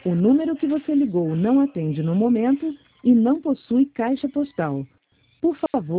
O número que você ligou não atende no momento e não possui caixa postal. Por favor,